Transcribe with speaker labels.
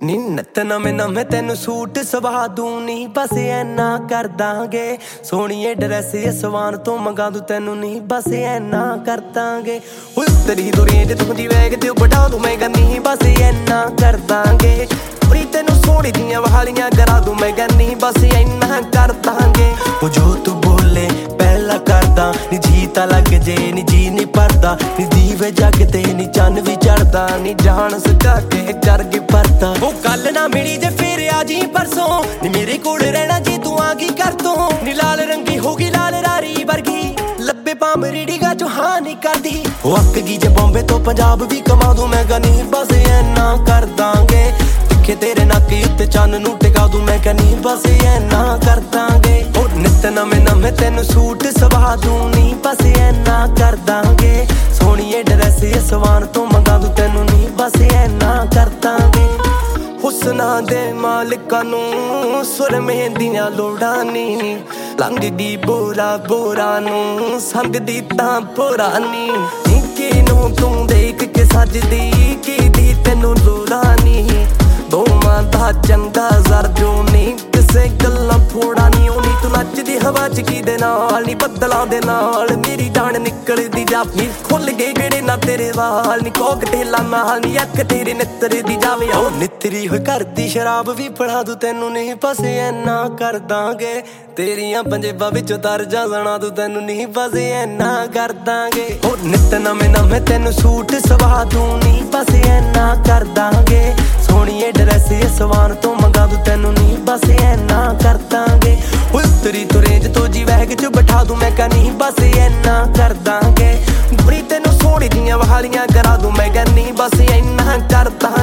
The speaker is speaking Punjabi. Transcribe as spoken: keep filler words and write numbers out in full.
Speaker 1: ਨੀ ਨਿੱਤ ਨਵੇਂ ਨਵੇਂ ਤੈਨੂੰ ਸੂਟ ਸਵਾ ਦੂੰ ਨੀ ਬਸ ਐਨਾ ਕਰ ਦਾਂਗੇ। ਸੋਹਣੀਏ ਡਰੈਸ ਸਵਾਨ ਤੋਂ ਮੰਗਾ ਦੂੰ ਤੈਨੂੰ ਨੀ ਬਸ ਐਨਾ ਕਰ ਦਾਂਗੇ। ਉਤਰੀ ਦੁਰੀਏ ਜੇ ਤੂੰ ਦੀ ਵੈਗ ਤੇ ਬਟਾ ਦੂੰ ਮੈਂ ਗੰਨੀ ਬਸ ਐਨਾ ਕਰ ਦਾਂਗੇ। ਉਰੀ ਤੈਨੂੰ ਸੋਹਣੀ ਦੀਆਂ ਵਾਲੀਆਂ ਕਰਾ ਦੂੰ ਮੈਂ ਗੰਨੀ ਬਸ ਐਨਾ ਕਰ ਦਾਂਗੇ। ਉਹ ਜੋ ਤੂੰ ਬੋਲੇ ਪਹਿਲਾਂ ਕਰਦਾ ਨੀ ਜੀ ਤਾਂ ਲੱਗ ਜੇ ਨੀ ਜੀ ਨੀ ਭਰਦਾ ਨੀ ਦੀਵੇ ਜਗ ਤੇ ਨੀ ਚੰਨ ਵੀ ਚੜਦਾ ਨੀ ਜਾਣ ਸਕਾ ਕੇ ਚੜ ਗਈ ਪਰਦਾ। ਉਹ ਕੱਲ ਨਾ ਮਿਲੀ ਜੇ ਫੇਰ ਆ ਜੀ ਪਰਸੋਂ ਨੀ ਮੇਰੇ ਕੋਲ ਰਹਿਣਾ ਜੀ ਤੂੰ ਆ ਗਈ ਕਰ ਤੋਂ ਨੀ ਲਾਲ ਰੰਗੀ ਹੋ ਗਈ ਲਾਲ ਰਾਰੀ ਵਰਗੀ ਲੱਭੇ ਪਾਮ ਰੀੜੀਗਾ ਚੋਂ ਹਾਂ ਨੀ ਕਰਦੀ। ਉਹ ਅੱਕ ਗਈ ਜੇ ਬੰਬੇ ਤੋਂ ਪੰਜਾਬ ਵੀ ਕਮਾ ਦੂੰ ਮੈਂ ਗਨੀ ਬਸ ਐਨਾ ਕਰ ਦਾਂਗੇ। ਤਿੱਖੇ ਤੇਰੇ ਨੱਕ ਉੱਤੇ ਚੰਨ ਨੂੰ ਟਿਕਾ ਦੂੰ ਮੈਂ ਕਨੀ ਬਸ ਐਨਾ ਕਰ ਦਾਂਗੇ। ਉਹ ਨਿੱਤ ਨਵੇਂ ਨਵੇਂ ਤੈਨੂੰ ਸੂਟ ਸਵਾ ਦੂੰ ਨੀ ਬਸ ਐਨਾ ਕਰ ਦਾਂਗੇ। ਸੋਹਣੀਏ ਡਰੈਸ ਸਵਾਨ ਤੋਂ ਮੰਗਾ ਦੂੰ ਤੈਨੂੰ ਨੀ ਬਸ ਐਨਾ ਕਰ ਦਾਂਗੇ। ਹੁਸਨਾਂ ਦੇ ਮਾਲਕਾਂ ਨੂੰ ਸੁਰਮੇ ਦੀਆਂ ਲੋੜਾਂ ਨੀ ਲੰਘਦੀ ਬੋਰਾ ਬੋਰਾ ਨੂੰ ਸੰਗਦੀ ਤਾਂ ਪੁਰਾਣੀ ਕਿਨੂੰ ਤੂੰ ਦੇਖ ਕੇ ਸੱਜਦੀ ਕੀ ਤੈਨੂੰ ਲੋੜਾਂ ਨੀ ਦੋਵਾਂ ਦਾ ਚੰਗਾ ਜ਼ਰ ਜੋ ਨੀ ਕਿਸੇ ਗੱਲਾਂ ਫੋੜਾ ਨੀ। ਉਹ ਨੀ ਤੂੰ ਨੱਚਦੀ ਹਵਾ ਚ ਕਿਦੇ ਨਾਲ ਨੀ ਬੱਦਲਾਂ ਦੇ ਨਾਲ ਮੇਰੀ ਜਾਨ ਨਿਕਲਦੀ ਜਾਪੀ ਖੁੱਲ ਗਏ ਜਿਹੜੇ ਨਾ ਤੇਰੇ ਵਾਲ ਨੀ ਕੋਕਟੇਲਾਂ ਨਾਲ ਨੀ ਅੱਖ ਤੇਰੇ ਨਿੱਤਰ ਦੀ ਜਾਵੇ। ਉਹ ਨਿੱਤਰੀ ਹੋਈ ਘਰ ਦੀ ਸ਼ਰਾਬ ਵੀ ਫੜਾ ਦੂੰ ਤੈਨੂੰ ਨੀ ਬਸ ਐਨਾ ਕਰ ਦਾਂਗੇ। ਤੇਰੀਆਂ ਪੰਜੇਬਾਂ ਵਿੱਚੋਂ ਤਰ ਜਾ ਸੁਣਾ ਦੂੰ ਤੈਨੂੰ ਨੀ ਬਸ ਐਨਾ ਕਰ ਦਾਂਗੇ। ਉਹ ਨਿੱਤ ਨਵੇਂ ਨਵੇਂ ਤੈਨੂੰ ਸੂਟ ਸਵਾ ਦੂੰ ਨੀ ਬਸ ਐਨਾ ਕਰ ਦਾਂਗੇ। ਸੋਹਣੀਏ ਡਰੈਸ ਸਵਾਨ ਤੋਂ ਮੰਗਾ ਦੂੰ ਤੈਨੂੰ ਨੀ ਬਸ ਐਨਾ ਕਰ ਦਾਂਗੇ। ਉਤਰੀ ਤੁਰੇਂਜ ਤੋਂ ਜੀ ਵੈਗ ਚ ਬਿਠਾ ਦੂੰ ਮੈਂ ਕਨੀ ਬਸ ਐਨਾ ਕਰ ਦਾਂਗੇ। ਬੁਰੀ ਤੈਨੂੰ ਸੋਹਣੀ ਦੀਆਂ ਵਾਲੀਆਂ ਕਰਾ ਦੂੰ ਮੈਂ ਗੰਨੀ ਬਸ ਐਨਾ ਕਰ ਦਾਂਗੇ।